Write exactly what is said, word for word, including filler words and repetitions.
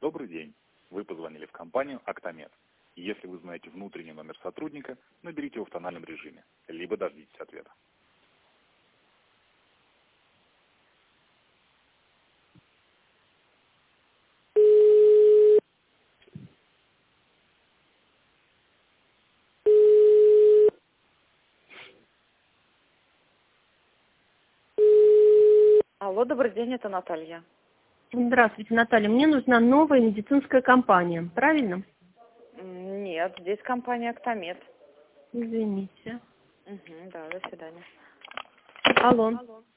Добрый день. Вы позвонили в компанию «Актамед». Если вы знаете внутренний номер сотрудника, наберите его в тональном режиме, либо дождитесь ответа. Алло, добрый день, это Наталья. Здравствуйте, Наталья. Мне нужна новая медицинская компания. Правильно? М, Нет, здесь компания «Актамед». Извините. Угу, да, до свидания. Алло.